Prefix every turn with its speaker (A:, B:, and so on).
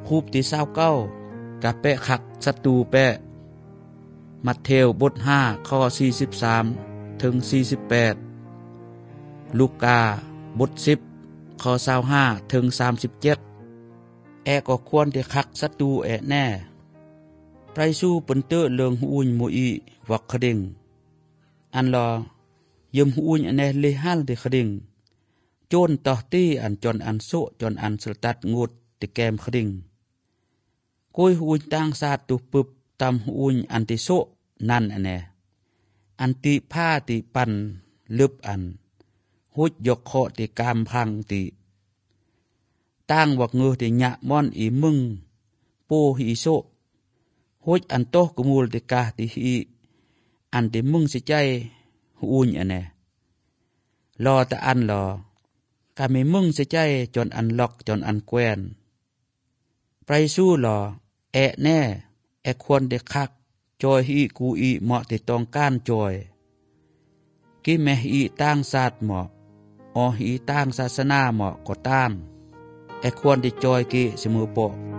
A: รูปที่29กะแปะคักศัตรูแปะมัทธิวบท5ข้อ43ถึง48ลูกาบท10ข้อ25ถึง37ก็ควรที่คักศัตรูแน่ไพรสู้ปนเตอเลืองหูญมูอีวักขดิงอันลอยมหูญอันแน่เลยฮัลติขดิงโจนต่อตี้อันจนอันโซจนอันสตัดงูดติแกมขดิงกุยหูญต่างศาสตร์ตุปึบตำหูญอันติโซนั่นอันแน่อันติผ้าติปันลึบอันหุดยกเคาะติกามพังติตั้งวักเงือติหยะม่อนอีมึงโปอีโซหุดอันโตกมูลติกาติฮีอันติมึงสิใจหูญอันแน่รอแต่อันรอกามีมึงสิใจจนอันล็อกจนอันแกวนไปสู้รอแน่ควรเด็กคักจอยฮีกูอีเหมาะติตองก้านจอยกิแมฮีตั้งศาสตร์เหมาะฮีตั้งศาสนาเหมาะก็ตามควรติจอยกิเสมอปอ